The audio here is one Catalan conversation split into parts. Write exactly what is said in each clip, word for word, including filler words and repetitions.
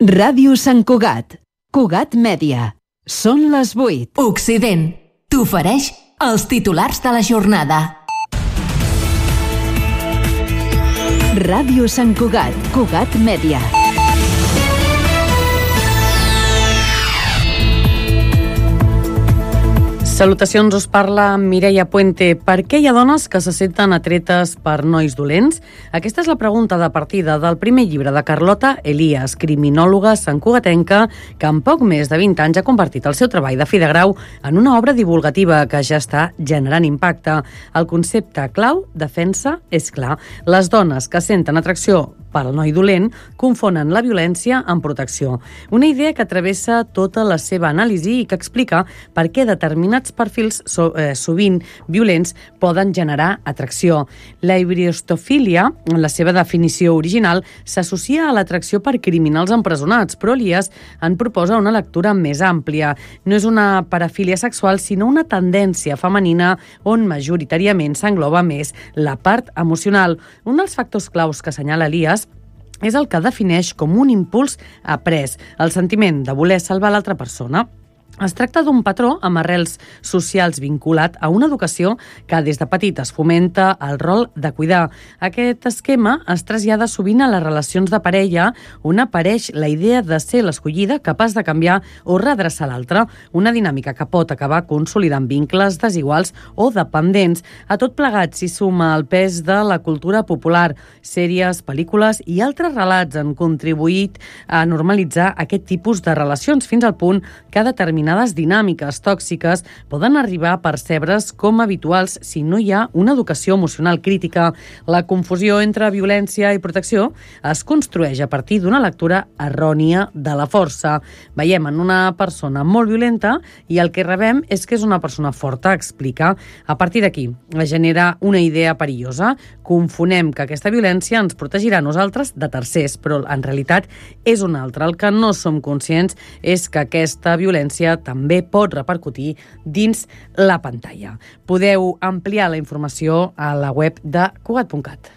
Ràdio Sant Cugat. Cugat Mèdia. Són les vuit. Occident t'ofereix els titulars de la jornada. Ràdio Sant Cugat. Cugat Mèdia. Salutacions, us parla Mireia Puente. Per què hi ha dones que se senten atretes per nois dolents? Aquesta és la pregunta de partida del primer llibre de Carlota Elias, criminòloga santcugatenca, que en poc més de vint anys ha convertit el seu treball de fi de grau en una obra divulgativa que ja està generant impacte. El concepte clau, defensa, és clar. Les dones que senten atracció pel noi dolent confonen la violència amb protecció. Una idea que travessa tota la seva anàlisi i que explica per què determinats perfils so, eh, sovint violents poden generar atracció. La hibriostofília, en la seva definició original, s'associa a l'atracció per criminals empresonats, però Elias en proposa una lectura més àmplia. No és una parafília sexual, sinó una tendència femenina on majoritàriament s'engloba més la part emocional. Un dels factors claus que assenyala Elias és el que defineix com un impuls après, el sentiment de voler salvar l'altra persona. Es tracta d'un patró amb arrels socials vinculat a una educació que des de petit es fomenta el rol de cuidar. Aquest esquema es trasllada sovint a les relacions de parella, on apareix la idea de ser l'escollida capaç de canviar o redreçar l'altre, una dinàmica que pot acabar consolidant vincles desiguals o dependents. A tot plegat s'hi suma el pes de la cultura popular. Sèries, pel·lícules i altres relats han contribuït a normalitzar aquest tipus de relacions fins al punt que determinades dinàmiques tòxiques poden arribar a percebre's com habituals si no hi ha una educació emocional crítica. La confusió entre violència i protecció es construeix a partir d'una lectura errònia de la força. Veiem en una persona molt violenta i el que rebem és que és una persona forta, explica. A partir d'aquí es genera una idea perillosa. Confonem que aquesta violència ens protegirà a nosaltres de tercers, però en realitat és una altra. El que no som conscients és que aquesta violència també pot repercutir dins la pantalla. Podeu ampliar la informació a la web de cugat punt cat.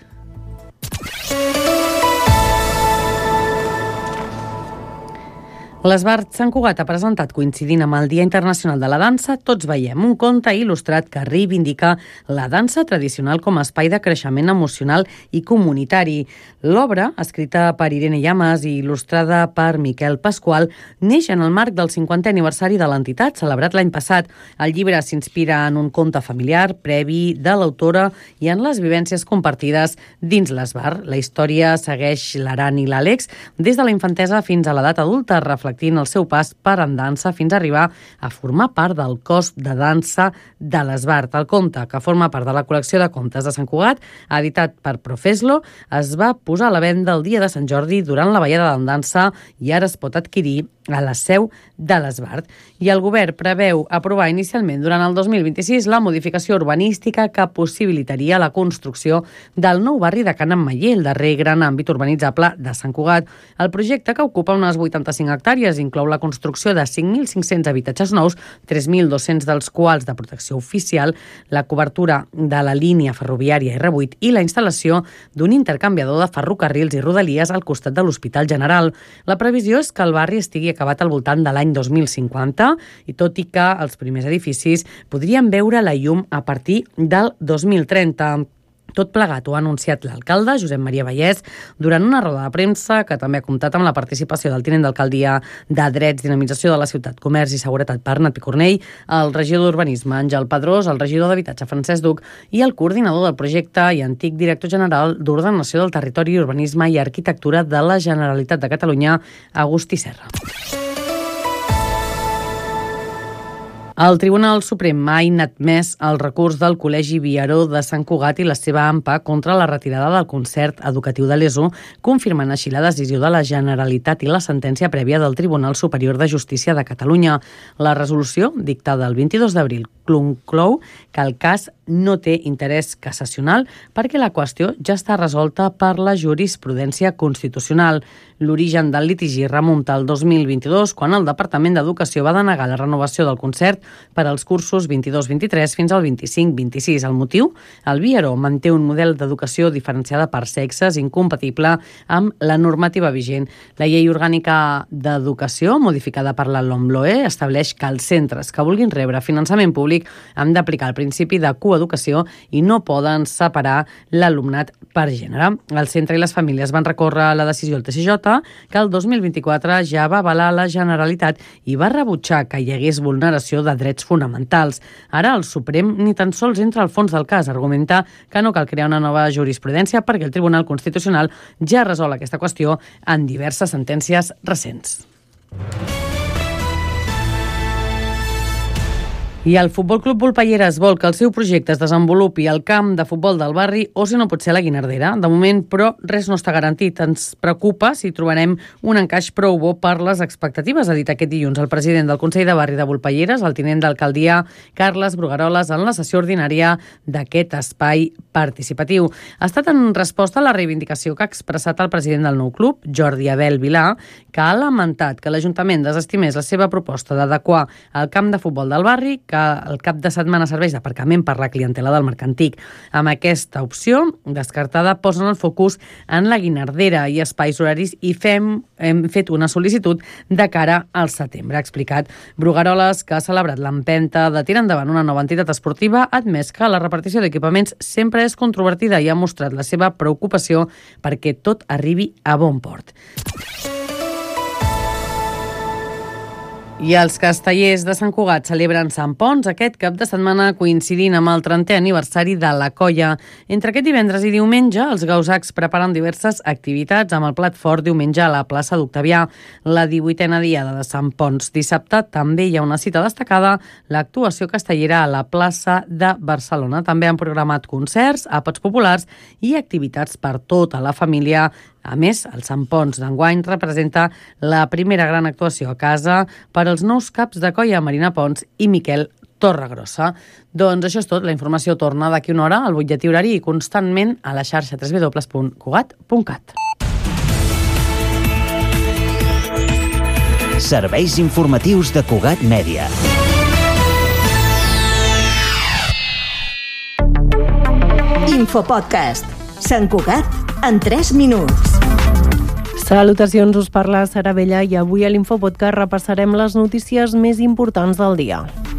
L'Esbart Sant Cugat ha presentat, coincidint amb el Dia Internacional de la Dansa, Tots veiem, un conte il·lustrat que reivindica la dansa tradicional com a espai de creixement emocional i comunitari. L'obra, escrita per Irene Llamas i il·lustrada per Miquel Pasqual, neix en el marc del cinquantè aniversari de l'entitat, celebrat l'any passat. El llibre s'inspira en un conte familiar previ de l'autora i en les vivències compartides dins l'Esbart. La història segueix l'Aran i l'Àlex des de la infantesa fins a l'edat adulta, reflectint el seu pas per en dansa fins a arribar a formar part del cos de dansa de l'Esbart. El conte, que forma part de la col·lecció de contes de Sant Cugat, editat per Profeslo, es va posar a la venda el dia de Sant Jordi durant la ballada de dansa i ara es pot adquirir a la seu de l'Esbart. I el govern preveu aprovar inicialment durant el dos mil vint-i-sis la modificació urbanística que possibilitaria la construcció del nou barri de Can Ametller, el darrer gran àmbit urbanitzable de Sant Cugat. El projecte, que ocupa unes vuitanta-cinc hectàrees, inclou la construcció de cinc mil cinc-cents habitatges nous, tres mil dos-cents dels quals de protecció oficial, la cobertura de la línia ferroviària R vuit i la instal·lació d'un intercanviador de ferrocarrils i rodalies al costat de l'Hospital General. La previsió és que el barri estigui acabat al voltant de l'any dos mil cinquanta i tot i que els primers edificis podrien veure la llum a partir del dos mil trenta. Tot plegat ho ha anunciat l'alcalde, Josep Maria Vallès, durant una roda de premsa que també ha comptat amb la participació del tinent d'alcaldia de Drets, Dinamització de la Ciutat, Comerç i Seguretat, Bernat Picornell, el regidor d'Urbanisme, Àngel Pedrós, el regidor d'Habitatge, Francesc Duc, i el coordinador del projecte i antic director general d'Ordenació del Territori, Urbanisme i Arquitectura de la Generalitat de Catalunya, Agustí Serra. El Tribunal Suprem ha inadmès el recurs del Col·legi Viaró de Sant Cugat i la seva A M P A contra la retirada del concert educatiu de l'E S O, confirmant així la decisió de la Generalitat i la sentència prèvia del Tribunal Superior de Justícia de Catalunya. La resolució, dictada el vint-i-dos d'abril, conclou que el cas no té interès cassacional perquè la qüestió ja està resolta per la jurisprudència constitucional. L'origen del litigi remunta al dos mil vint-i-dos, quan el Departament d'Educació va denegar la renovació del concert per als cursos vint-i-dos vint-i-tres fins al vint-i-cinc vint-i-sis. El motiu? El Biaró manté un model d'educació diferenciada per sexes incompatible amb la normativa vigent. La llei orgànica d'educació, modificada per la LOMLOE, estableix que els centres que vulguin rebre finançament públic han d'aplicar el principi de coeducació i no poden separar l'alumnat per gènere. El centre i les famílies van recórrer la decisió del T C J, que el dos mil vint-i-quatre ja va avalar la Generalitat i va rebutjar que hi hagués vulneració de drets fonamentals. Ara el Suprem ni tan sols entra al fons del cas, argumenta que no cal crear una nova jurisprudència perquè el Tribunal Constitucional ja resol aquesta qüestió en diverses sentències recents. I el Futbol Club Volpelleres vol que el seu projecte es desenvolupi al camp de futbol del barri o, si no pot ser, a la Guinardera. De moment, però, res no està garantit. Ens preocupa si trobarem un encaix prou bo per les expectatives, ha dit aquest dilluns el president del Consell de Barri de Volpelleres, el tinent d'alcaldia Carles Brugaroles, en la sessió ordinària d'aquest espai participatiu. Ha estat en resposta a la reivindicació que ha expressat el president del nou club, Jordi Abel Vilà, que ha lamentat que l'Ajuntament desestimés la seva proposta d'adequar el camp de futbol del barri, que el cap de setmana serveix d'aparcament per la clientela del Mercantic. Amb aquesta opció descartada posen el focus en la Guinardera i espais horaris i fem, hem fet una sol·licitud de cara al setembre, ha explicat Brugaroles, que ha celebrat l'empenta de tirar endavant una nova entitat esportiva, ha admès que la repartició d'equipaments sempre és controvertida i ha mostrat la seva preocupació perquè tot arribi a bon port. I els castellers de Sant Cugat celebren Sant Ponç aquest cap de setmana coincidint amb el trentè aniversari de la colla. Entre aquest divendres i diumenge, els gausacs preparen diverses activitats amb el plat fort diumenge a la plaça d'Octavià, la divuitena diada de Sant Ponç. Dissabte també hi ha una cita destacada, l'actuació castellera a la plaça de Barcelona. També han programat concerts, àpats populars i activitats per tota la família. A més, el Sant Ponç d'enguany representa la primera gran actuació a casa per als nous caps de colla Marina Pons i Miquel Torregrossa. Doncs això és tot. La informació torna d'aquí una hora al butlletí horari i constantment a la xarxa w w w punt cugat punt cat. Serveis informatius de Cugat Mèdia. Infopodcast. Sant Cugat en tres minuts. Salutacions, us parla Sara Vella i avui a l'Infopodcast repassarem les notícies més importants del dia.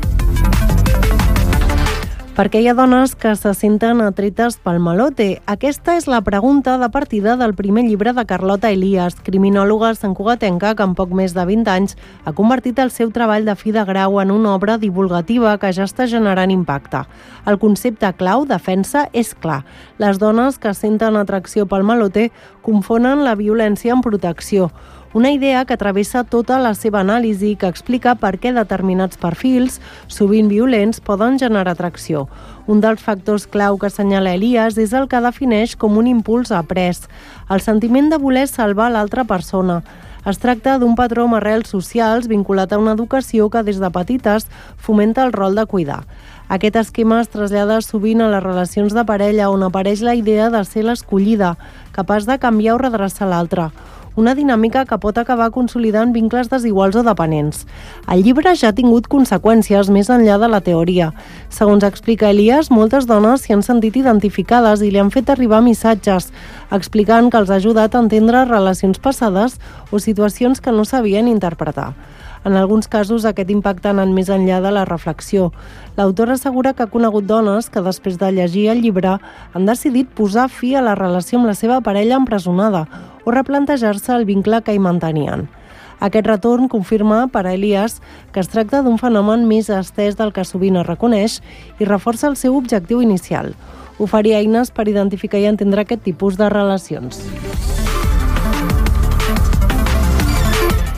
Per què hi ha dones que se senten atretes pel malote? Aquesta és la pregunta de partida del primer llibre de Carlota Elias, criminòloga santcugatenca que en poc més de vint anys ha convertit el seu treball de fi de grau en una obra divulgativa que ja està generant impacte. El concepte clau, defensa, és clar. Les dones que senten atracció pel malote confonen la violència amb protecció. Una idea que travessa tota la seva anàlisi i que explica per què determinats perfils, sovint violents, poden generar atracció. Un dels factors clau que assenyala Elias és el que defineix com un impuls après, el sentiment de voler salvar l'altra persona. Es tracta d'un patró amb arrels socials vinculat a una educació que des de petites fomenta el rol de cuidar. Aquest esquema es trasllada sovint a les relacions de parella on apareix la idea de ser l'escollida, capaç de canviar o redreçar l'altre. Una dinàmica que pot acabar consolidant vincles desiguals o dependents. El llibre ja ha tingut conseqüències més enllà de la teoria. Segons explica Elias, moltes dones s'hi han sentit identificades i li han fet arribar missatges, explicant que els ha ajudat a entendre relacions passades o situacions que no sabien interpretar. En alguns casos, aquest impacte ha anat més enllà de la reflexió. L'autora assegura que ha conegut dones que, després de llegir el llibre, han decidit posar fi a la relació amb la seva parella empresonada o replantejar-se el vincle que hi mantenien. Aquest retorn confirma per a Elias que es tracta d'un fenomen més estès del que sovint es reconeix i reforça el seu objectiu inicial, oferir eines per identificar i entendre aquest tipus de relacions.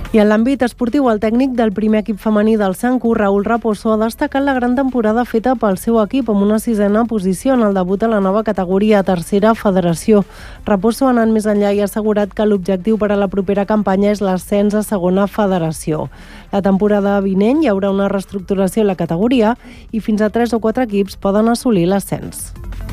I en l'àmbit esportiu, el tècnic del primer equip femení del Sancu, Raúl Raposo, ha destacat la gran temporada feta pel seu equip amb una sisena posició en el debut a la nova categoria, tercera federació. Raposo ha anat més enllà i ha assegurat que l'objectiu per a la propera campanya és l'ascens a segona federació. La temporada vinent hi haurà una reestructuració a la categoria i fins a tres o quatre equips poden assolir l'ascens.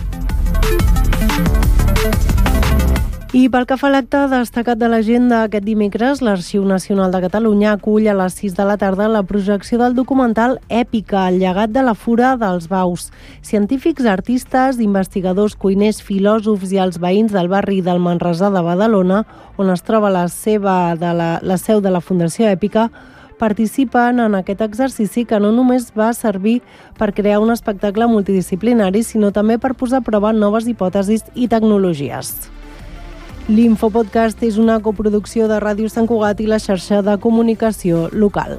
I pel que fa a l'acte destacat de l'agenda aquest dimecres, l'Arxiu Nacional de Catalunya acull a les sis de la tarda la projecció del documental Èpica, el llegat de la fura dels Baus. Científics, artistes, investigadors, cuiners, filòsofs i els veïns del barri del Manresà de Badalona, on es troba la, seva de la, la seu de la Fundació Èpica, participen en aquest exercici que no només va servir per crear un espectacle multidisciplinari, sinó també per posar a prova noves hipòtesis i tecnologies. L'Infopodcast és una coproducció de Ràdio Sant Cugat i la xarxa de comunicació local.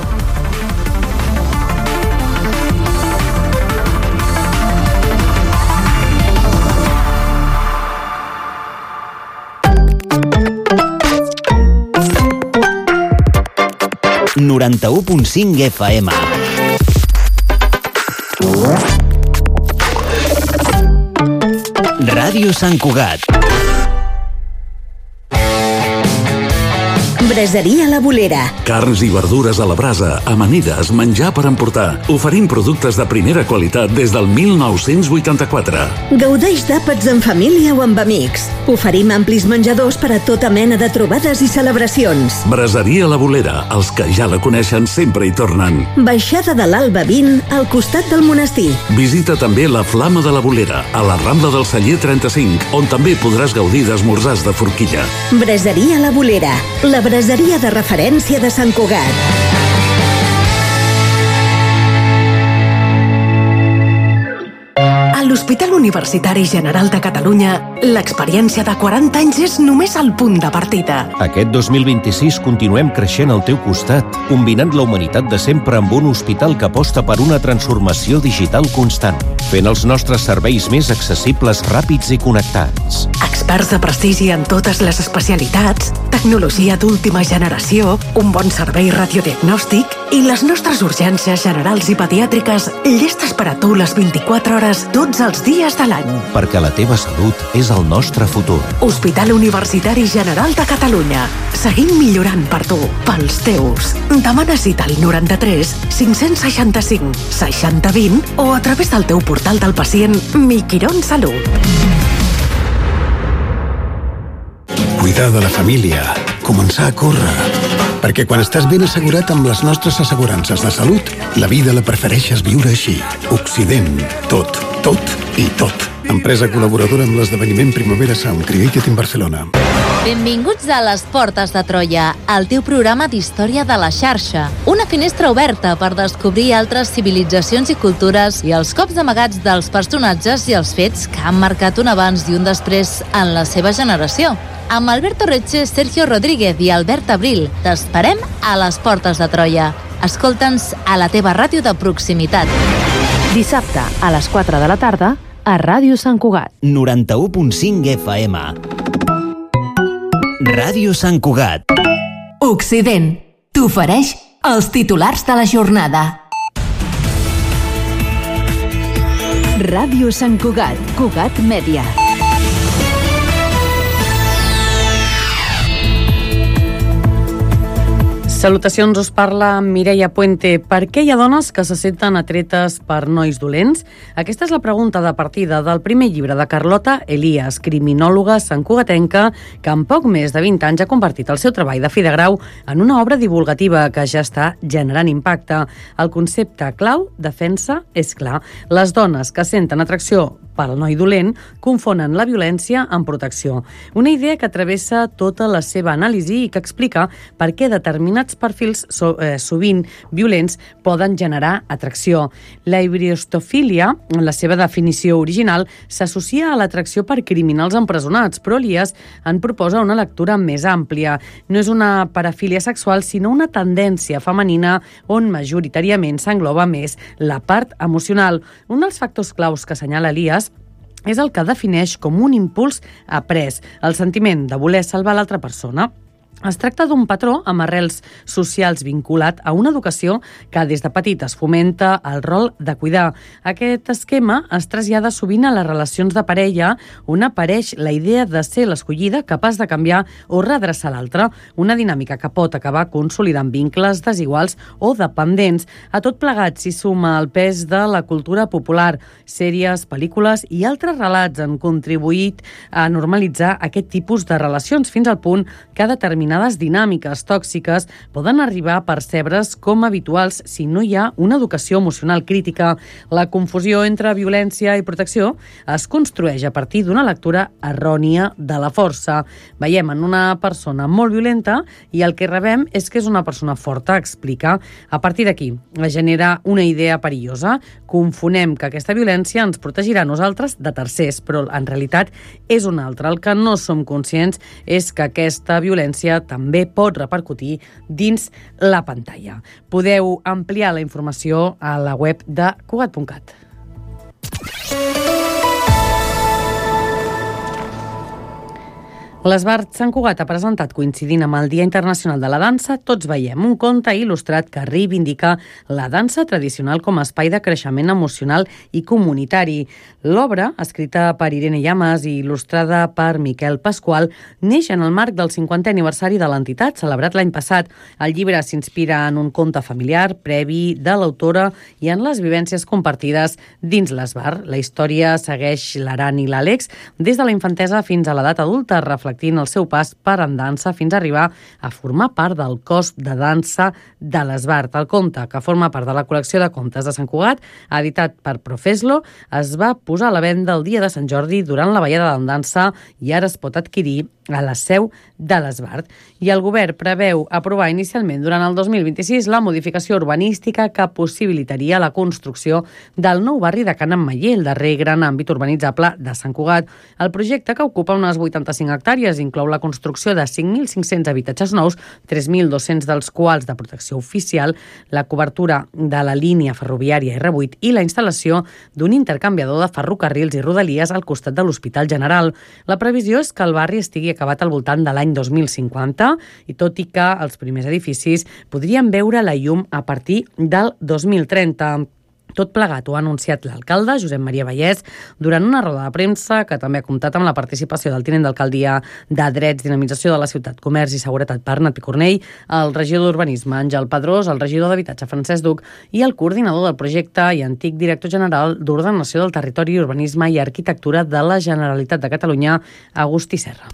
noranta-u punt cinc F M. Ràdio Sant Cugat. Braseria La Bolera. Carns i verdures a la brasa, amanides, menjar per emportar. Oferim productes de primera qualitat des del mil nou-cents vuitanta-quatre. Gaudeix d'àpats en família o amb amics. Oferim amplis menjadors per a tota mena de trobades i celebracions. Braseria La Bolera. Els que ja la coneixen sempre hi tornen. Baixada de l'Alba vint, al costat del monestir. Visita també la Flama de la Bolera, a la Rambla del Celler trenta-cinc, on també podràs gaudir d'esmorzars de forquilla. Braseria La Bolera. La braseria de referència de Sant Cugat. A l'Hospital Universitari General de Catalunya, l'experiència de quaranta anys és només el punt de partida. Aquest dos mil vint-i-sis continuem creixent al teu costat, combinant la humanitat de sempre amb un hospital que aposta per una transformació digital constant, fent els nostres serveis més accessibles, ràpids i connectats. Experts de prestigi en totes les especialitats, tecnologia d'última generació, un bon servei radiodiagnòstic i les nostres urgències generals i pediàtriques llestes per a tu les vint-i-quatre hores tots els dies de l'any. Perquè la teva salut és el nostre futur. Hospital Universitari General de Catalunya. Seguim millorant per tu, pels teus. Demana cita al noranta-tres cinc-cents seixanta-cinc seixanta vint o a través del teu portal del pacient Miquirón Salut. Cuidar de la família, començar a córrer. Perquè quan estàs ben assegurat amb les nostres assegurances de salut, la vida la prefereixes viure així. Occident. Tot, tot i tot. Empresa col·laboradora amb l'esdeveniment Primavera Sound Created in Barcelona. Benvinguts a Les Portes de Troia, el teu programa d'història de la xarxa. Una finestra oberta per descobrir altres civilitzacions i cultures i els cops amagats dels personatges i els fets que han marcat un abans i un després en la seva generació. Amb Alberto Retxe, Sergio Rodríguez i Albert Abril, t'esperem a Les Portes de Troia. Escolta'ns a la teva ràdio de proximitat. Dissabte a les quatre de la tarda a Ràdio Sant Cugat. noranta-u punt cinc F M. Ràdio Sant Cugat. Occident t'ofereix els titulars de la jornada. Ràdio Sant Cugat, Cugat Mèdia. Salutacions, us parla Mireia Puente. Per què hi ha dones que se senten atretes per nois dolents? Aquesta és la pregunta de partida del primer llibre de Carlota Elias, criminòloga santcugatenca, que en poc més de vint anys ha convertit el seu treball de fi de grau en una obra divulgativa que ja està generant impacte. El concepte clau, defensa, és clar. Les dones que senten atracció pel noi dolent confonen la violència amb protecció. Una idea que travessa tota la seva anàlisi i que explica per què determinats perfils so, eh, sovint violents poden generar atracció. La hibriostofília, en la seva definició original, s'associa a l'atracció per criminals empresonats, però Elias en proposa una lectura més àmplia. No és una parafília sexual, sinó una tendència femenina on majoritàriament s'engloba més la part emocional. Un dels factors claus que assenyala Elias és el que defineix com un impuls après, el sentiment de voler salvar l'altra persona. Es tracta d'un patró amb arrels socials vinculat a una educació que des de petit es fomenta el rol de cuidar. Aquest esquema es trasllada sovint a les relacions de parella, on apareix la idea de ser l'escollida capaç de canviar o redreçar l'altre, una dinàmica que pot acabar consolidant vincles desiguals o dependents. A tot plegat s'hi suma el pes de la cultura popular. Sèries, pel·lícules i altres relats han contribuït a normalitzar aquest tipus de relacions fins al punt que determinades dinàmiques tòxiques poden arribar a percebre's com habituals si no hi ha una educació emocional crítica. La confusió entre violència i protecció es construeix a partir d'una lectura errònia de la força. Veiem en una persona molt violenta i el que rebem és que és una persona forta, explica. A partir d'aquí es genera una idea perillosa. Confonem que aquesta violència ens protegirà a nosaltres de tercers, però en realitat és una altra. El que no som conscients és que aquesta violència també pot repercutir dins la pantalla. Podeu ampliar la informació a la web de Cugat punt cat. L'Esbart Sant Cugat ha presentat, coincidint amb el Dia Internacional de la Dansa, Tots veiem, un conte il·lustrat que reivindica la dansa tradicional com a espai de creixement emocional i comunitari. L'obra, escrita per Irene Llamas i il·lustrada per Miquel Pasqual, neix en el marc del cinquantè aniversari de l'entitat, celebrat l'any passat. El llibre s'inspira en un conte familiar previ de l'autora i en les vivències compartides dins l'Esbart. La història segueix l'Aran i l'Àlex des de la infantesa fins a l'edat adulta, reflectint el seu pas per en dansa fins a arribar a formar part del cos de dansa de l'Esbart. El conte, que forma part de la col·lecció de contes de Sant Cugat, editat per Profeslo, es va posar a la venda el dia de Sant Jordi durant la ballada de dansa i ara es pot adquirir a la seu de l'Esbart. I el govern preveu aprovar inicialment durant el dos mil vint-i-sis la modificació urbanística que possibilitaria la construcció del nou barri de Can Ametller, el darrer gran àmbit urbanitzable de Sant Cugat. El projecte, que ocupa unes vuitanta-cinc hectàrees, inclou la construcció de cinc mil cinc-cents habitatges nous, tres mil dos-cents dels quals de protecció oficial, la cobertura de la línia ferroviària R vuit i la instal·lació d'un intercanviador de ferrocarrils i rodalies al costat de l'Hospital General. La previsió és que el barri estigui acabat al voltant de l'any dos mil cinquanta, i tot i que els primers edificis podrien veure la llum a partir del dos mil trenta. Tot plegat ho ha anunciat l'alcalde, Josep Maria Vallès, durant una roda de premsa que també ha comptat amb la participació del tinent d'alcaldia de Drets, Dinamització de la Ciutat, Comerç i Seguretat, Bernat Picornell, el regidor d'Urbanisme, Àngel Pedrós, el regidor d'Habitatge, Francesc Duc, i el coordinador del projecte i antic director general d'Ordenació del Territori, Urbanisme i Arquitectura de la Generalitat de Catalunya, Agustí Serra.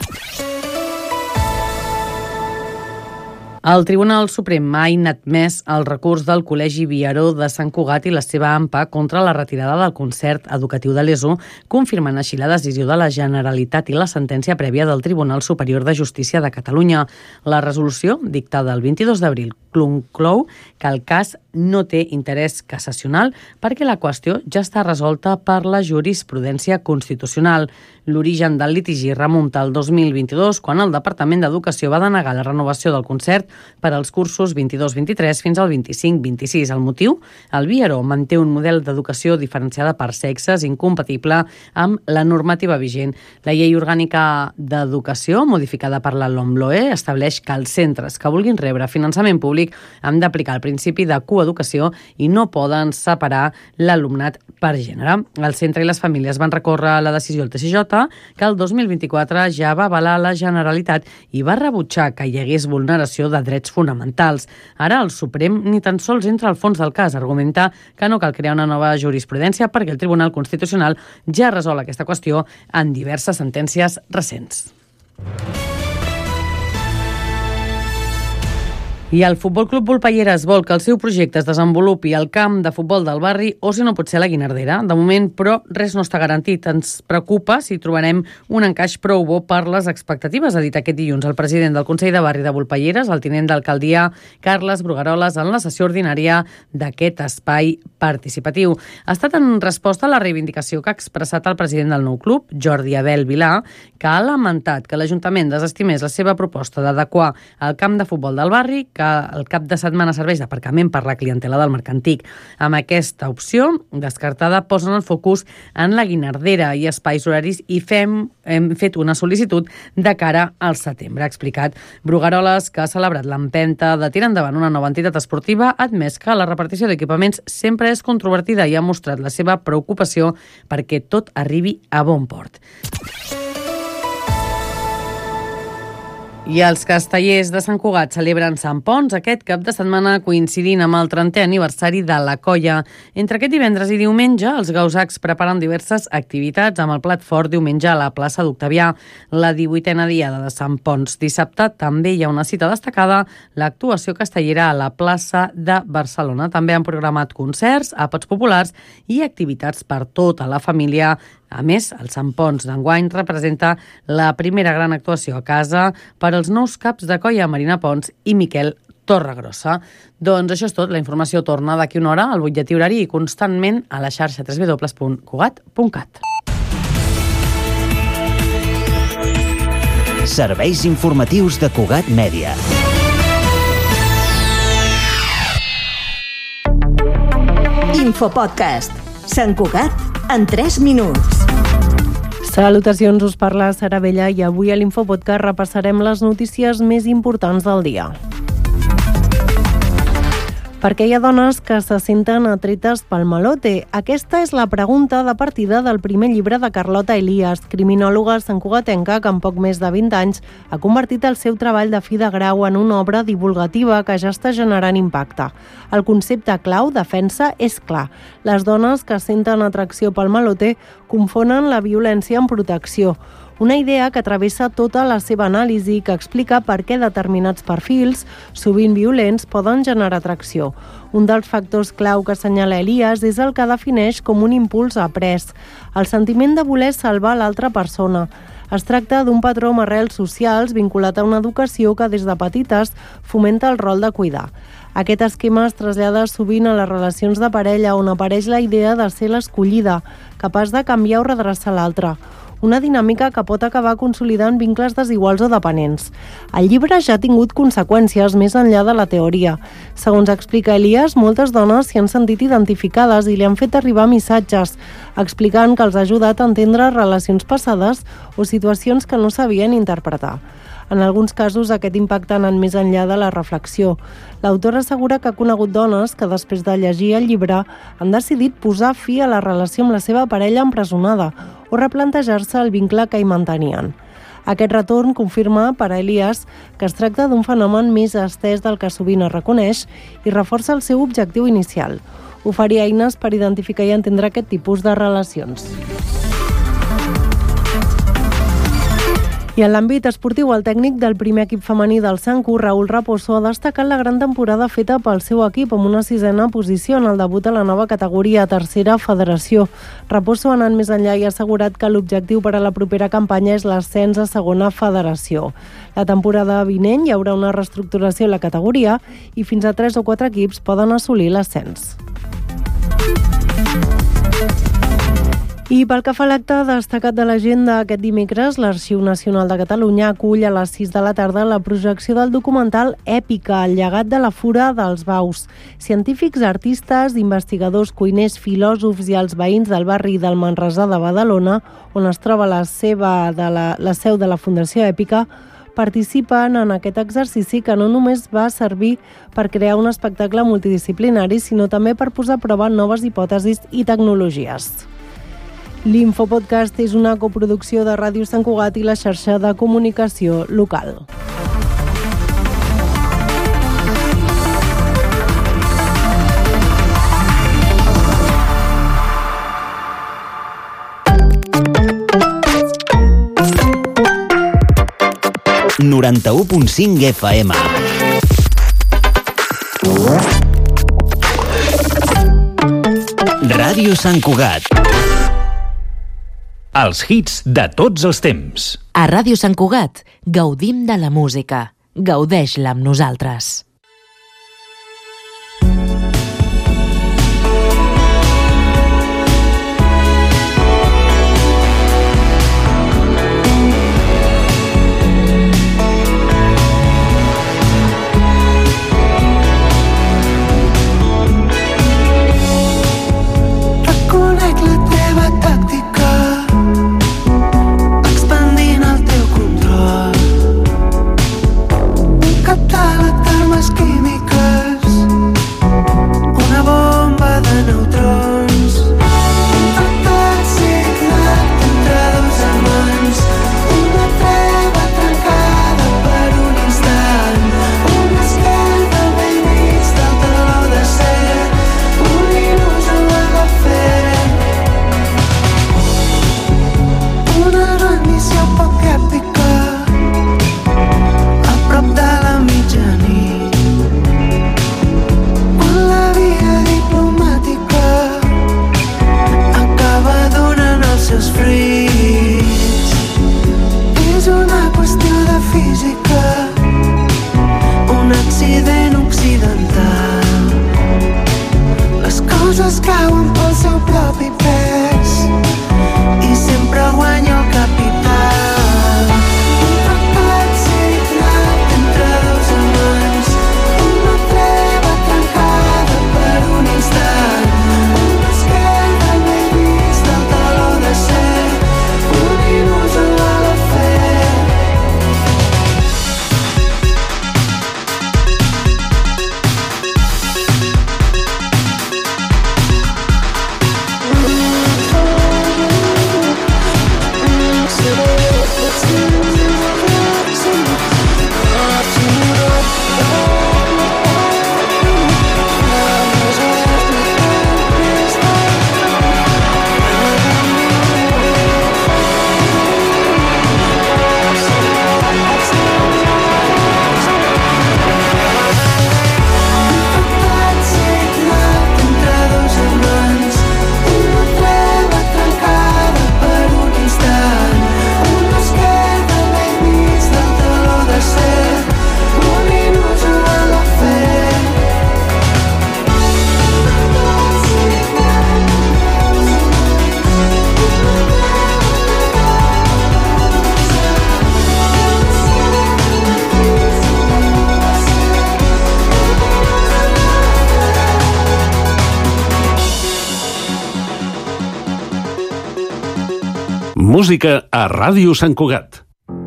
El Tribunal Suprem ha inadmès el recurs del Col·legi Viaró de Sant Cugat i la seva ampa contra la retirada del concert educatiu de l'E S O, confirmant així la decisió de la Generalitat i la sentència prèvia del Tribunal Superior de Justícia de Catalunya. La resolució, dictada el vint-i-dos d'abril, conclou que el cas no té interès cassacional perquè la qüestió ja està resolta per la jurisprudència constitucional. L'origen del litigi remunta al dos mil vint-i-dos, quan el Departament d'Educació va denegar la renovació del concert per als cursos vint-i-dos vint-i-tres fins al vint-i-cinc vint-i-sis. El motiu? El Viaró manté un model d'educació diferenciada per sexes incompatible amb la normativa vigent. La Llei Orgànica d'Educació, modificada per la LOMLOE, estableix que els centres que vulguin rebre finançament públic han d'aplicar el principi de coeducació i no poden separar l'alumnat per gènere. El centre i les famílies van recórrer la decisió al T C J, que el dos mil vint-i-quatre ja va avalar la Generalitat i va rebutjar que hi hagués vulneració de drets fonamentals. Ara el Suprem ni tan sols entra al fons del cas, argumenta que no cal crear una nova jurisprudència perquè el Tribunal Constitucional ja ha resolt aquesta qüestió en diverses sentències recents. I el Futbol Club Volpelleres vol que el seu projecte es desenvolupi al camp de futbol del barri o si no pot ser la Guinardera. De moment, però, res no està garantit. Ens preocupa si trobarem un encaix prou bo per les expectatives, ha dit aquest dilluns el president del Consell de Barri de Volpelleres, el tinent d'alcaldia Carles Brugaroles, en la sessió ordinària d'aquest espai participatiu. Ha estat en resposta a la reivindicació que ha expressat el president del nou club, Jordi Abel Vilà, que ha lamentat que l'Ajuntament desestimés la seva proposta d'adequar el camp de futbol del barri, que que el cap de setmana serveix d'aparcament per la clientela del mercantic. Amb aquesta opció descartada posen el focus en la guinardera i espais horaris i fem, hem fet una sol·licitud de cara al setembre, ha explicat Brugaroles, que ha celebrat l'empenta de tirar endavant una nova entitat esportiva, admès que la repartició d'equipaments sempre és controvertida i ha mostrat la seva preocupació perquè tot arribi a bon port. I els castellers de Sant Cugat celebren Sant Ponç aquest cap de setmana coincidint amb el trentè aniversari de la colla. Entre aquest divendres i diumenge, els gausacs preparen diverses activitats amb el plat fort diumenge a la plaça d'Octavià, la divuitena diada de Sant Ponç. Dissabte també hi ha una cita destacada, l'actuació castellera a la plaça de Barcelona. També han programat concerts, àpats populars i activitats per tota la família. A més, el Sant Ponç d'enguany representa la primera gran actuació a casa per als nous caps de colla Marina Pons i Miquel Torregrossa. Doncs això és tot. La informació torna d'aquí una hora al butlletí horari i constantment a la xarxa w w w punt cugat punt cat. Serveis informatius de Cugat Mèdia. Infopodcast. Sant Cugat en tres minuts. Salutacions, us parla Sara Vella i avui a l'Infopodcast repassarem les notícies més importants del dia. Per què hi ha dones que se senten atretes pel malote? Aquesta és la pregunta de partida del primer llibre de Carlota Elias, criminòloga santcugatenca que en poc més de vint anys ha convertit el seu treball de fi de grau en una obra divulgativa que ja està generant impacte. El concepte clau, defensa, és clar. Les dones que senten atracció pel malote confonen la violència amb protecció. Una idea que travessa tota la seva anàlisi i que explica per què determinats perfils, sovint violents, poden generar atracció. Un dels factors clau que assenyala Elias és el que defineix com un impuls après, el sentiment de voler salvar l'altra persona. Es tracta d'un patró amb arrels socials vinculat a una educació que des de petites fomenta el rol de cuidar. Aquest esquema es trasllada sovint a les relacions de parella on apareix la idea de ser l'escollida, capaç de canviar o redreçar l'altre. Una dinàmica que pot acabar consolidant vincles desiguals o dependents. El llibre ja ha tingut conseqüències més enllà de la teoria. Segons explica Elias, moltes dones s'hi han sentit identificades i li han fet arribar missatges, explicant que els ha ajudat a entendre relacions passades o situacions que no sabien interpretar. En alguns casos, aquest impacte ha anat més enllà de la reflexió. L'autora assegura que ha conegut dones que, després de llegir el llibre, han decidit posar fi a la relació amb la seva parella empresonada o replantejar-se el vincle que hi mantenien. Aquest retorn confirma per a Elias que es tracta d'un fenomen més estès del que sovint es reconeix i reforça el seu objectiu inicial, oferir eines per identificar i entendre aquest tipus de relacions. I en l'àmbit esportiu, el tècnic del primer equip femení del Sancu, Raúl Raposo, ha destacat la gran temporada feta pel seu equip amb una sisena posició en el debut a la nova categoria, tercera federació. Raposo ha anat més enllà i ha assegurat que l'objectiu per a la propera campanya és l'ascens a segona federació. La temporada vinent hi haurà una reestructuració a la categoria i fins a tres o quatre equips poden assolir l'ascens. I pel que fa a l'acte destacat de l'agenda, aquest dimecres l'Arxiu Nacional de Catalunya acull a les sis de la tarda la projecció del documental Èpica, el llegat de la fura dels Baus. Científics, artistes, investigadors, cuiners, filòsofs i els veïns del barri del Manresà de Badalona, on es troba la, seva de la, la seu de la Fundació Èpica, participen en aquest exercici que no només va servir per crear un espectacle multidisciplinari, sinó també per posar a prova noves hipòtesis i tecnologies. L'Infopodcast és una coproducció de Ràdio Sant Cugat i la xarxa de comunicació local. noranta-u punt cinc F M. Ràdio Sant Cugat. Els hits de tots els temps. A Ràdio Sant Cugat gaudim de la música. Gaudeix-la amb nosaltres. occidental. Les coses cauen pel seu propi pes i sempre guanya el capital. Un tractat signat entre dos amants, una treva trencada per un instant, un esquer de l'he vist del taló d'acer, un inús en l'afer. Música a Ràdio Sant Cugat.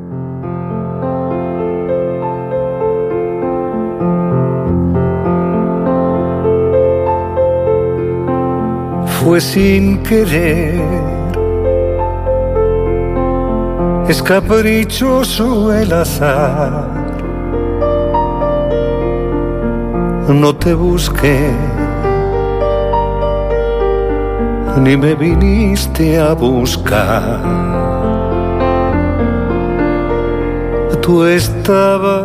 Fue sin querer, es caprichoso el azar. No te busqué, ni me viniste a buscar. Tú estabas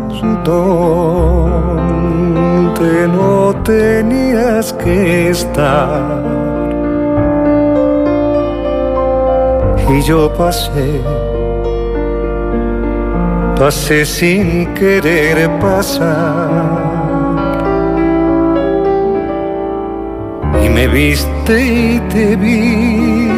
donde no tenías que estar. Y yo pasé, pasé sin querer pasar. Y me viste y te vi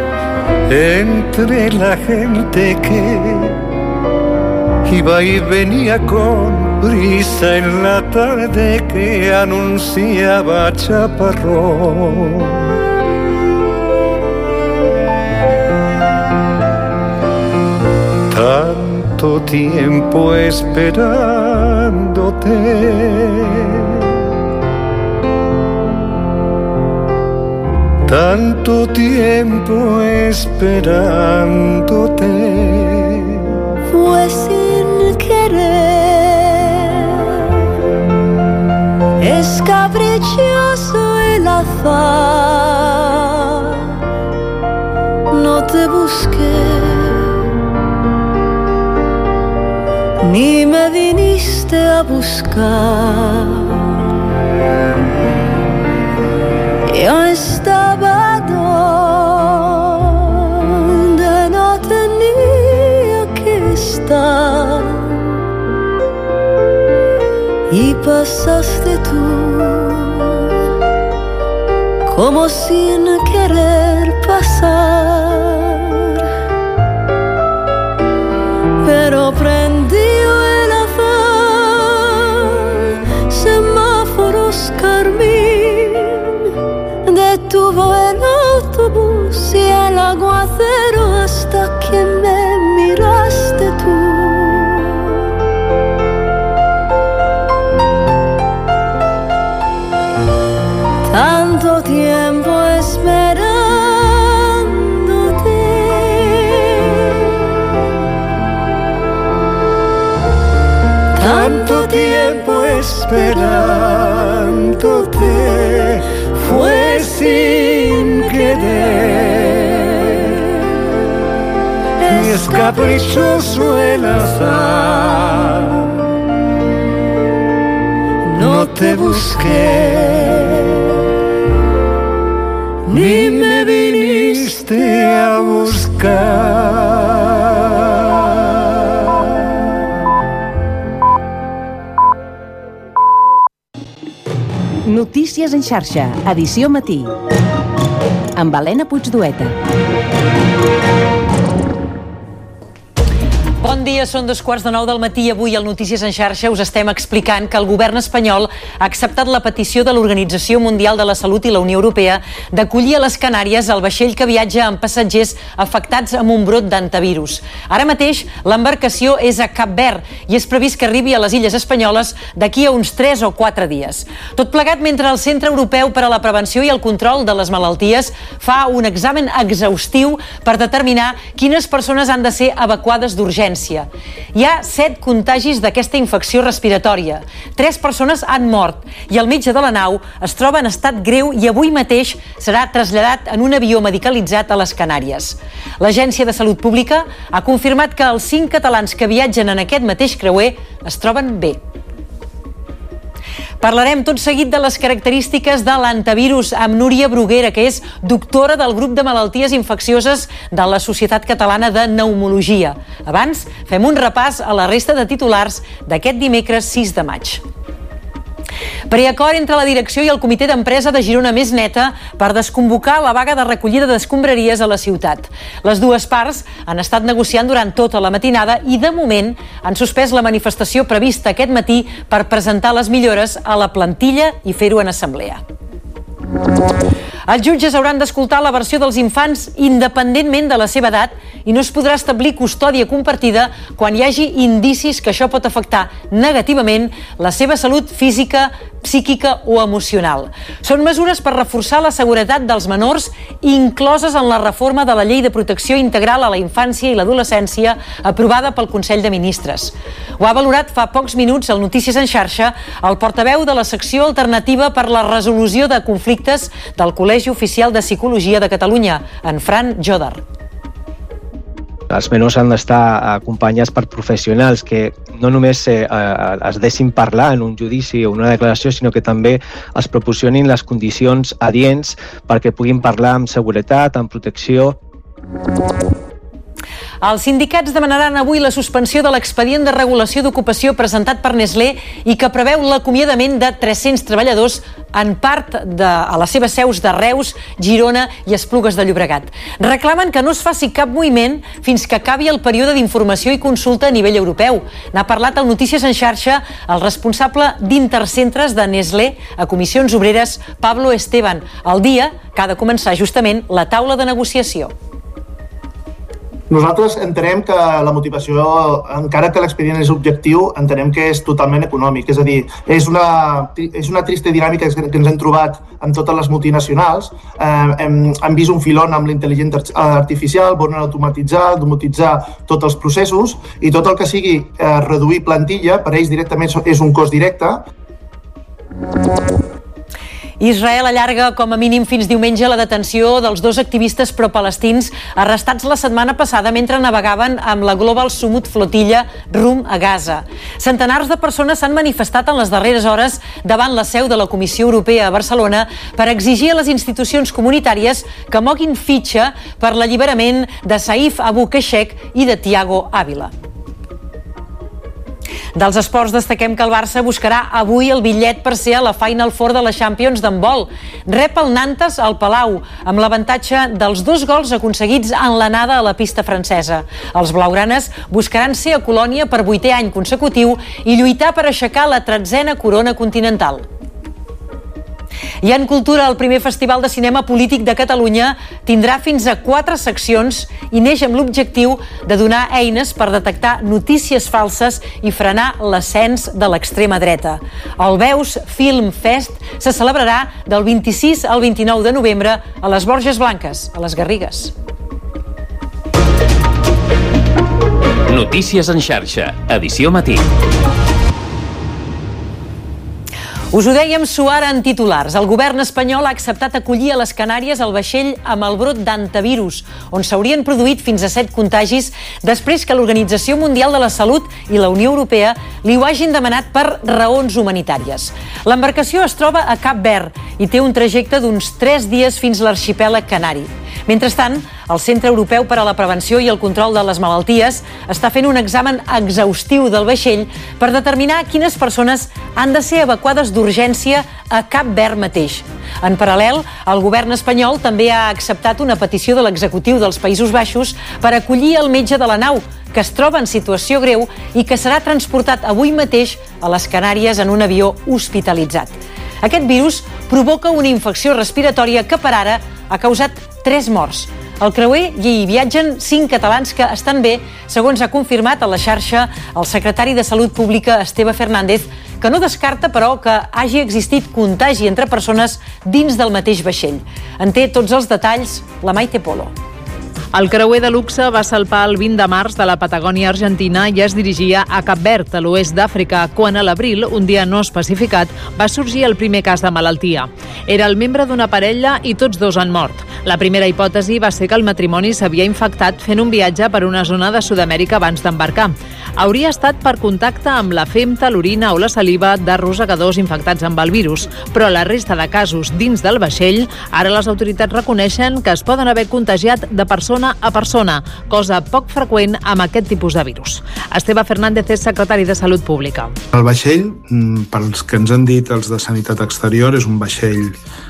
entre la gente que iba y venía con prisa en la tarde que anunciaba chaparrón. Tanto tiempo esperándote, tanto tiempo esperándote. Fue sin querer, es caprichoso el azar. No te busqué, ni me viniste a buscar. Yo estaba donde no tenía que estar. Y pasaste tú como sin querer pasar. Pero prendió el azar, semáforos carmín, detuvo el autobús y el aguacero hasta que me miraste tú. Tanto tiempo esperándote, tanto tiempo esperándote, fue sin querer. Y es caprichoso el azar. No te busqué, ni me viniste a buscar. Notícies en xarxa, edició matí. Amb Helena Puigdueta. Bon dia, són dos quarts de nou del matí i avui al Notícies en xarxa us estem explicant que el govern espanyol ha acceptat la petició de l'Organització Mundial de la Salut i la Unió Europea d'acollir a les Canàries el vaixell que viatja amb passatgers afectats amb un brot d'antivirus. Ara mateix l'embarcació és a Cap Verd i és previst que arribi a les illes espanyoles d'aquí a uns tres o quatre dies. Tot plegat mentre el Centre Europeu per a la Prevenció i el Control de les Malalties fa un examen exhaustiu per determinar quines persones han de ser evacuades d'urgència. Hi ha set contagis d'aquesta infecció respiratòria. Tres persones han mort i el metge de la nau es troba en estat greu i avui mateix serà traslladat en un avió medicalitzat a les Canàries. L'Agència de Salut Pública ha confirmat que els cinc catalans que viatgen en aquest mateix creuer es troben bé. Parlarem tot seguit de les característiques de l'antivirus amb Núria Bruguera, que és doctora del grup de malalties infeccioses de la Societat Catalana de Pneumologia. Abans, fem un repàs a la resta de titulars d'aquest dimecres sis de maig. Preacord entre la direcció i el comitè d'empresa de Girona Més Neta per desconvocar la vaga de recollida d'escombraries a la ciutat. Les dues parts han estat negociant durant tota la matinada i, de moment, han suspès la manifestació prevista aquest matí per presentar les millores a la plantilla i fer-ho en assemblea. Els jutges hauran d'escoltar la versió dels infants independentment de la seva edat i no es podrà establir custòdia compartida quan hi hagi indicis que això pot afectar negativament la seva salut física, psíquica o emocional. Són mesures per reforçar la seguretat dels menors incloses en la reforma de la Llei de Protecció Integral a la Infància i l'Adolescència aprovada pel Consell de Ministres. Ho ha valorat fa pocs minuts al Notícies en xarxa el portaveu de la secció alternativa per la resolució de conflictes del Col·legi Oficial de Psicologia de Catalunya, en Fran Jodar. Els menors han d'estar acompanyats per professionals que no només eh, es deixin parlar en un judici o una declaració, sinó que també els proporcionin les condicions adients perquè puguin parlar amb seguretat, amb protecció. Els sindicats demanaran avui la suspensió de l'expedient de regulació d'ocupació presentat per Nestlé i que preveu l'acomiadament de tres-cents treballadors en part de, a les seves seus de Reus, Girona i Esplugues de Llobregat. Reclamen que no es faci cap moviment fins que acabi el període d'informació i consulta a nivell europeu. N'ha parlat al Notícies en xarxa el responsable d'Intercentres de Nestlé a Comissions Obreres, Pablo Esteban, el dia que ha de començar justament la taula de negociació. Nosaltres entenem que la motivació, encara que l'expedient és objectiu, entenem que és totalment econòmic. És a dir, és una, és una trista dinàmica que ens hem trobat amb totes les multinacionals. Eh, hem, hem vist un filon amb l'intel·ligència artificial, volen automatitzar, domotitzar tots els processos i tot el que sigui eh, reduir plantilla, per ells directament és un cost directe. Israel allarga com a mínim fins diumenge la detenció dels dos activistes pro-palestins arrestats la setmana passada mentre navegaven amb la Global Summit Flotilla rumb a Gaza. Centenars de persones s'han manifestat en les darreres hores davant la seu de la Comissió Europea a Barcelona per exigir a les institucions comunitàries que moguin fitxa per l'alliberament de Saif Abu Keshek i de Thiago Ávila. Dels esports destaquem que el Barça buscarà avui el bitllet per ser a la Final Four de la Champions d'handbol. Rep el Nantes al Palau, amb l'avantatge dels dos gols aconseguits en l'anada a la pista francesa. Els blaugranes buscaran ser a Colònia per vuitè any consecutiu i lluitar per aixecar la tretzena corona continental. I en cultura, el primer Festival de Cinema Polític de Catalunya tindrà fins a quatre seccions i neix amb l'objectiu de donar eines per detectar notícies falses i frenar l'ascens de l'extrema dreta. El Veus Film Fest se celebrarà del vint-i-sis al vint-i-nou de novembre a les Borges Blanques, a les Garrigues. Notícies en xarxa, edició matí. Us ho dèiem suar en titulars. El govern espanyol ha acceptat acollir a les Canàries el vaixell amb el brot d'antivirus, on s'haurien produït fins a set contagis després que l'Organització Mundial de la Salut i la Unió Europea li ho hagin demanat per raons humanitàries. L'embarcació es troba a Cap Verd i té un trajecte d'uns tres dies fins l'arxipèlag canari. Mentrestant, el Centre Europeu per a la Prevenció i el Control de les Malalties està fent un examen exhaustiu del vaixell per determinar quines persones han de ser evacuades d'urgència a Cap Verd mateix. En paral·lel, el govern espanyol també ha acceptat una petició de l'executiu dels Països Baixos per acollir el metge de la nau, que es troba en situació greu i que serà transportat avui mateix a les Canàries en un avió hospitalitzat. Aquest virus provoca una infecció respiratòria que per ara ha causat tres morts. Al creuer hi viatgen cinc catalans que estan bé, segons ha confirmat a la xarxa el secretari de Salut Pública, Esteve Fernández, que no descarta, però, que hagi existit contagi entre persones dins del mateix vaixell. En té tots els detalls la Maite Polo. El creuer de luxe va salpar el vint de març de la Patagònia argentina i es dirigia a Cap Verd, a l'oest d'Àfrica, quan a l'abril, un dia no especificat, va sorgir el primer cas de malaltia. Era el membre d'una parella i tots dos han mort. La primera hipòtesi va ser que el matrimoni s'havia infectat fent un viatge per una zona de Sud-amèrica abans d'embarcar. Hauria estat per contacte amb la femta, l'orina o la saliva de rosegadors infectats amb el virus, però la resta de casos dins del vaixell, ara les autoritats reconeixen que es poden haver contagiat de persona a persona, cosa poc freqüent amb aquest tipus de virus. Esteve Fernández és secretari de Salut Pública. El vaixell, pels que ens han dit els de Sanitat Exterior, és un vaixell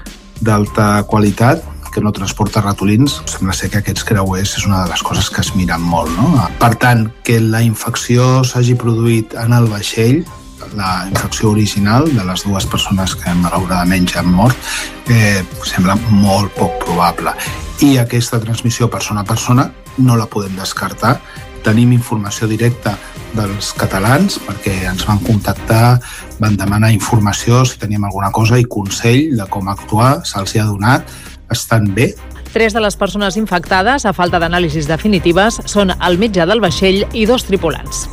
d'alta qualitat, que no transporta ratolins. Sembla ser que aquests creuers és una de les coses que es miren molt, no? Per tant, que la infecció s'hagi produït en el vaixell, la infecció original de les dues persones que malauradament ja han mort, eh, sembla molt poc probable. I aquesta transmissió persona a persona no la podem descartar. Tenim informació directa dels catalans perquè ens van contactar, van demanar informació si teníem alguna cosa i consell de com actuar, se'ls ha donat, estan bé. Tres de les persones infectades, a falta d'anàlisis definitives, són el metge del vaixell i dos tripulants.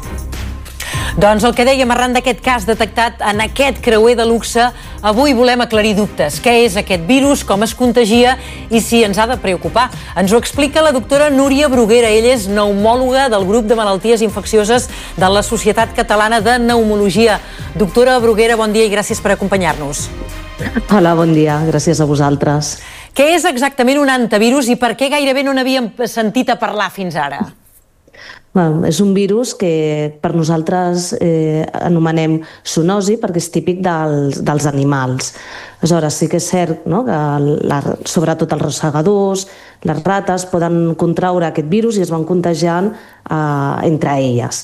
Doncs el que dèiem arran d'aquest cas detectat en aquest creuer de luxe, avui volem aclarir dubtes. Què és aquest virus, com es contagia i si ens ha de preocupar? Ens ho explica la doctora Núria Bruguera. Ella és pneumòloga del grup de malalties infeccioses de la Societat Catalana de Pneumologia. Doctora Bruguera, bon dia i gràcies per acompanyar-nos. Hola, bon dia. Gràcies a vosaltres. Què és exactament un antivirus i per què gairebé no n'havíem sentit a parlar fins ara? Bueno, és un virus que per nosaltres eh, anomenem zoonosi perquè és típic dels, dels animals. Aleshores, sí que és cert, no?, que la, sobretot els rosegadors, les rates poden contraure aquest virus i es van contagiant eh, entre elles.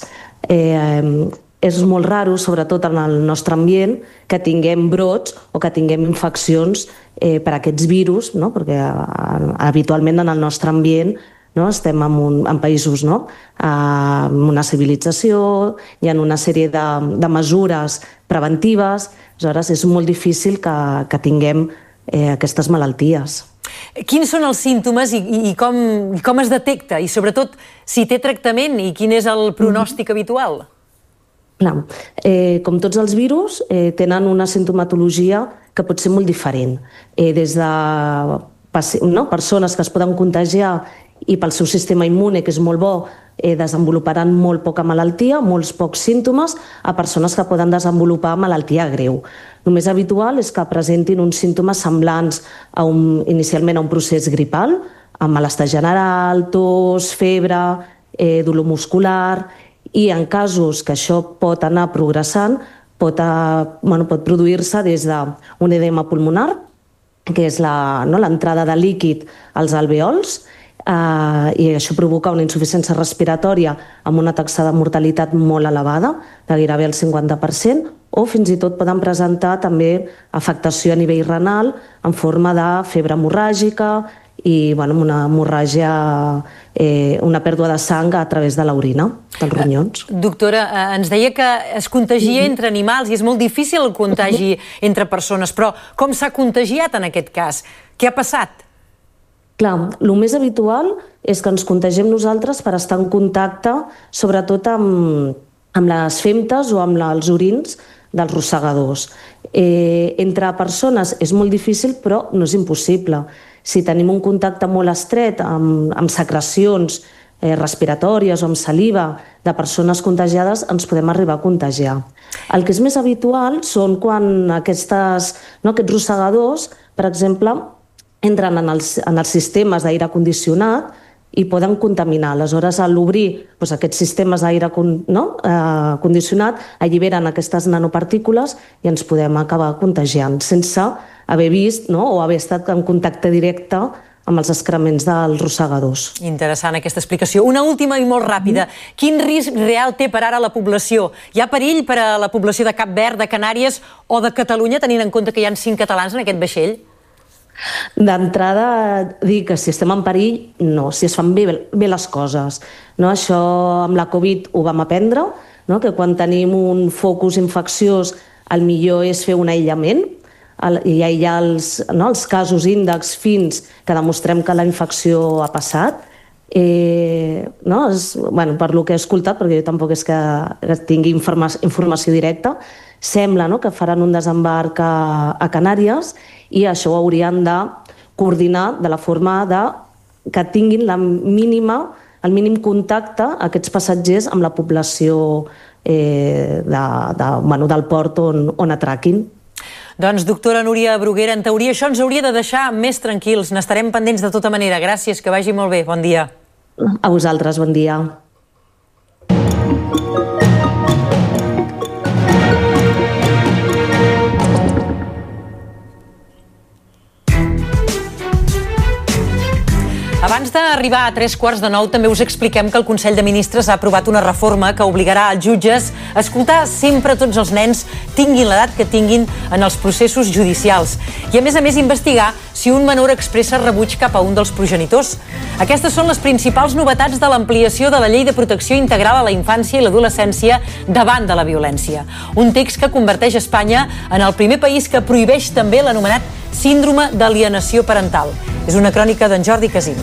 Eh, és molt raro, sobretot en el nostre ambient, que tinguem brots o que tinguem infeccions eh, per aquests virus, no?, perquè eh, habitualment en el nostre ambient no? Estem en, un, en països, no? en una civilització, hi ha una sèrie de, de mesures preventives, aleshores és molt difícil que, que tinguem eh, aquestes malalties. Quins són els símptomes i, i, com, i com es detecta? I sobretot, si té tractament i quin és el pronòstic habitual? Clar, eh, com tots els virus, eh, tenen una sintomatologia que pot ser molt diferent. Eh, des de no, persones que es poden contagiar i pel seu sistema immune, que és molt bo, eh, desenvoluparan molt poca malaltia, molts pocs símptomes, a persones que poden desenvolupar malaltia greu. El més habitual és que presentin uns símptomes semblants a un, inicialment a un procés gripal, amb malestar general, tos, febre, eh, dolor muscular, i en casos que això pot anar progressant, pot, eh, bueno, pot produir-se des d'un edema pulmonar, que és la, no, l'entrada de líquid als alveols, Uh, i això provoca una insuficiència respiratòria amb una taxa de mortalitat molt elevada, de gairebé el cinquanta per cent, o fins i tot poden presentar també afectació a nivell renal en forma de febre hemorràgica i bueno, una hemorràgia, eh, una pèrdua de sang a través de l'orina, dels ronyons. Uh, doctora, uh, ens deia que es contagia entre animals i és molt difícil el contagi entre persones, però com s'ha contagiat en aquest cas? Què ha passat? Clar, el més habitual és que ens contagiem nosaltres per estar en contacte, sobretot amb, amb les femtes o amb els orins dels rosegadors. Eh, entre persones és molt difícil, però no és impossible. Si tenim un contacte molt estret amb, amb secrecions eh, respiratòries o amb saliva de persones contagiades, ens podem arribar a contagiar. El que és més habitual són quan aquestes, no, aquests rosegadors, per exemple, entren en els, en els sistemes d'aire condicionat i poden contaminar. Aleshores, a l'obrir doncs, aquests sistemes d'aire no? eh, condicionat, alliberen aquestes nanopartícules i ens podem acabar contagiant sense haver vist no? o haver estat en contacte directe amb els excrements dels rosegadors. Interessant aquesta explicació. Una última i molt ràpida. Quin risc real té per ara la població? Hi ha perill per a la població de Cap Verd, de Canàries o de Catalunya, tenint en compte que hi ha cinc catalans en aquest vaixell? D'entrada, dir que si estem en perill, no, si es fan bé, bé les coses. No? Això amb la Covid ho vam aprendre, no? Que quan tenim un focus infecciós el millor és fer un aïllament i aïllar els, no? els casos índex fins que demostrem que la infecció ha passat. Eh, no? es, bueno, per lo que he escoltat, perquè jo tampoc és que, que tingui informa informació directa, sembla no? que faran un desembarc a, a Canàries i això ho haurien de coordinar de la forma de que tinguin la mínima, el mínim contacte aquests passatgers amb la població eh, de, de, bueno, del port on, on atraquin. Doncs, doctora Núria Bruguera, en teoria això ens hauria de deixar més tranquils. N'estarem pendents de tota manera. Gràcies, que vagi molt bé. Bon dia. A vosaltres, bon dia. Abans d'arribar a tres quarts de nou, també us expliquem que el Consell de Ministres ha aprovat una reforma que obligarà als jutges a escoltar sempre tots els nens, tinguin l'edat que tinguin, en els processos judicials. I, a més a més, investigar si un menor expressa rebuig cap a un dels progenitors. Aquestes són les principals novetats de l'ampliació de la Llei de Protecció Integral a la Infància i l'Adolescència davant de la violència. Un text que converteix Espanya en el primer país que prohibeix també l'anomenat síndrome d'alienació parental. És una crònica d'en Jordi Casino.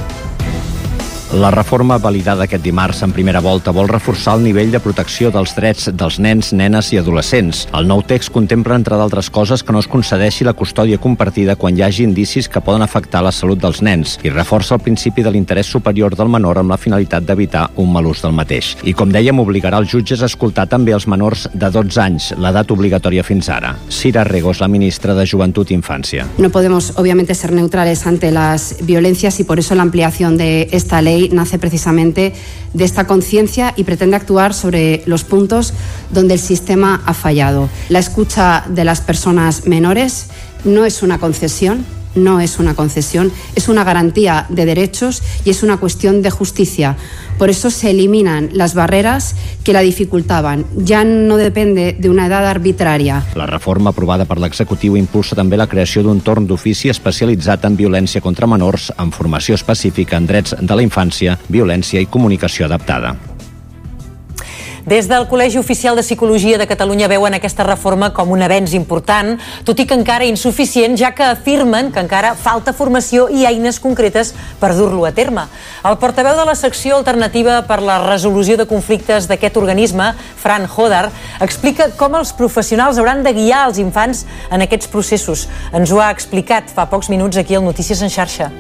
La reforma validada aquest dimarts en primera volta vol reforçar el nivell de protecció dels drets dels nens, nenes i adolescents. El nou text contempla, entre d'altres coses, que no es concedeixi la custòdia compartida quan hi hagi indicis que poden afectar la salut dels nens i reforça el principi de l'interès superior del menor amb la finalitat d'evitar un mal ús del mateix. I, com dèiem, obligarà els jutges a escoltar també els menors de dotze anys, l'edat obligatòria fins ara. Sira Regos, la ministra de Joventut i Infància. No podemos, obviamente, ser neutrales ante las violencias y por eso la ampliación de esta ley nace precisamente de esta conciencia y pretende actuar sobre los puntos donde el sistema ha fallado. La escucha de las personas menores no es una concesión, no es una concesión, es una garantía de derechos y es una cuestión de justicia. Por eso se eliminan las barreras que la dificultaven. Ja no depende de una edat arbitrària. La reforma aprovada per l'executiu impulsa també la creació d'un torn d'ofici especialitzat en violència contra menors, amb formació específica en drets de la infància, violència i comunicació adaptada. Des del Col·legi Oficial de Psicologia de Catalunya veuen aquesta reforma com un avenç important, tot i que encara insuficient, ja que afirmen que encara falta formació i eines concretes per dur-lo a terme. El portaveu de la secció alternativa per la resolució de conflictes d'aquest organisme, Fran Hodar, explica com els professionals hauran de guiar els infants en aquests processos. Ens ho ha explicat fa pocs minuts aquí al Notícies en Xarxa.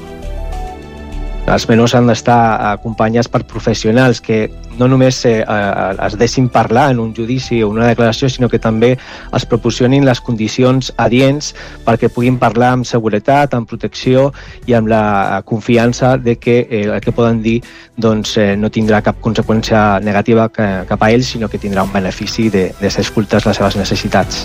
Els menors han d'estar acompanyats per professionals que no només eh, es deixin parlar en un judici o una declaració, sinó que també els proporcionin les condicions adients perquè puguin parlar amb seguretat, amb protecció i amb la confiança de que eh, el que poden dir doncs, eh, no tindrà cap conseqüència negativa cap a ells, sinó que tindrà un benefici de, de ser escoltats les seves necessitats.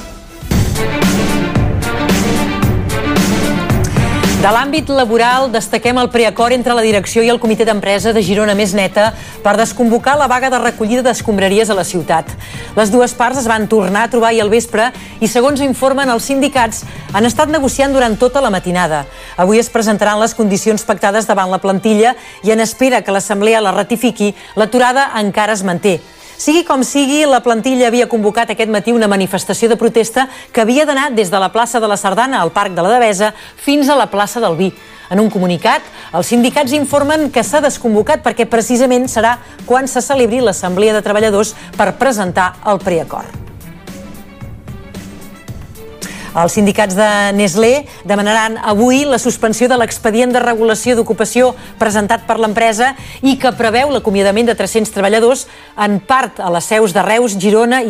De l'àmbit laboral, destaquem el preacord entre la direcció i el comitè d'empresa de Girona Més Neta per desconvocar la vaga de recollida d'escombraries a la ciutat. Les dues parts es van tornar a trobar ahir al vespre i, segons informen els sindicats, han estat negociant durant tota la matinada. Avui es presentaran les condicions pactades davant la plantilla i, en espera que l'Assemblea la ratifiqui, l'aturada encara es manté. Sigui com sigui, la plantilla havia convocat aquest matí una manifestació de protesta que havia d'anar des de la plaça de la Sardana al Parc de la Devesa fins a la plaça del Vi. En un comunicat, els sindicats informen que s'ha desconvocat perquè precisament serà quan se celebri l'Assemblea de Treballadors per presentar el preacord. Els sindicats de Nestlé demanaran avui la suspensió de l'expedient de regulació d'ocupació presentat per l'empresa i que preveu l'acomiadament de tres-cents treballadors, en part a les seus de Reus, Girona i